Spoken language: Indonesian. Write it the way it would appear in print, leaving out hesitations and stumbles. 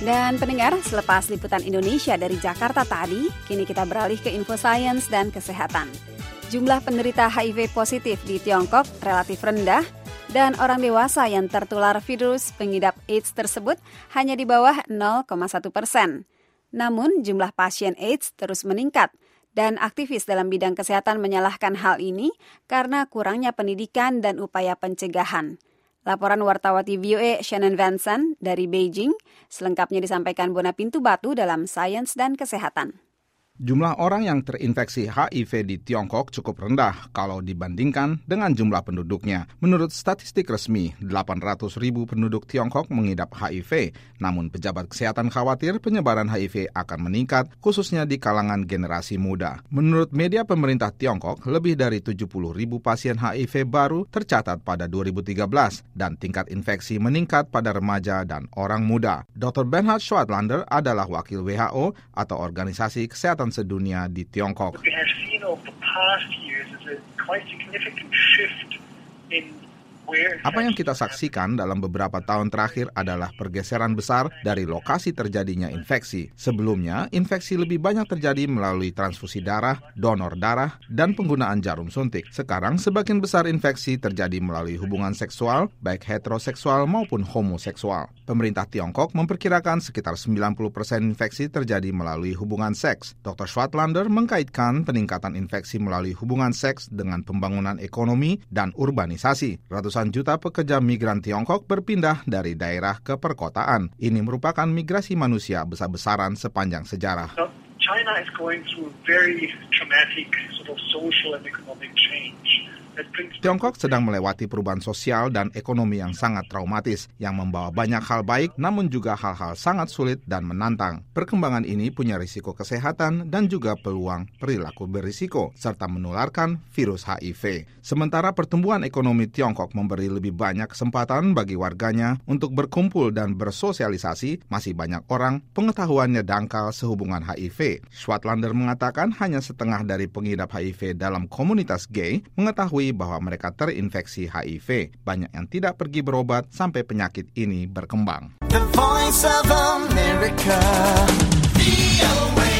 Dan pendengar, selepas liputan Indonesia dari Jakarta tadi, kini kita beralih ke info sains dan kesehatan. Jumlah penderita HIV positif di Tiongkok relatif rendah dan orang dewasa yang tertular virus pengidap AIDS tersebut hanya di bawah 0,1%. Namun, jumlah pasien AIDS terus meningkat dan aktivis dalam bidang kesehatan menyalahkan hal ini karena kurangnya pendidikan dan upaya pencegahan. Laporan wartawati VOA Shannon Vanson dari Beijing, selengkapnya disampaikan Bona Pintu-Batu dalam Sains dan Kesehatan. Jumlah orang yang terinfeksi HIV di Tiongkok cukup rendah kalau dibandingkan dengan jumlah penduduknya. Menurut statistik resmi, 800.000 penduduk Tiongkok mengidap HIV. Namun pejabat kesehatan khawatir penyebaran HIV akan meningkat, khususnya di kalangan generasi muda. Menurut media pemerintah Tiongkok, lebih dari 70.000 pasien HIV baru tercatat pada 2013 dan tingkat infeksi meningkat pada remaja dan orang muda. Dr. Bernhard Schwartlander adalah wakil WHO atau Organisasi Kesehatan Sedunia di Tiongkok. What we have seen over the past years is a quite significant shift in Apa yang kita saksikan dalam beberapa tahun terakhir adalah pergeseran besar dari lokasi terjadinya infeksi. Sebelumnya, infeksi lebih banyak terjadi melalui transfusi darah, donor darah, dan penggunaan jarum suntik. Sekarang, sebagian besar infeksi terjadi melalui hubungan seksual, baik heteroseksual maupun homoseksual. Pemerintah Tiongkok memperkirakan sekitar 90% infeksi terjadi melalui hubungan seks. Dr. Schwartlander mengkaitkan peningkatan infeksi melalui hubungan seks dengan pembangunan ekonomi dan urbanisasi. Ratusan juta pekerja migran Tiongkok berpindah dari daerah ke perkotaan. Ini merupakan migrasi manusia besar-besaran sepanjang sejarah. China is going through very traumatic sort of social and economic change. Tiongkok sedang melewati perubahan sosial dan ekonomi yang sangat traumatis, yang membawa banyak hal baik, namun juga hal-hal sangat sulit dan menantang. Perkembangan ini punya risiko kesehatan dan juga peluang perilaku berisiko, serta menularkan virus HIV. Sementara pertumbuhan ekonomi Tiongkok memberi lebih banyak kesempatan bagi warganya untuk berkumpul dan bersosialisasi, masih banyak orang pengetahuannya dangkal sehubungan HIV. Schwartlander mengatakan hanya setengah dari pengidap HIV dalam komunitas gay mengetahui bahwa mereka terinfeksi HIV. Banyak yang tidak pergi berobat sampai penyakit ini berkembang. The Voice of America, VOA.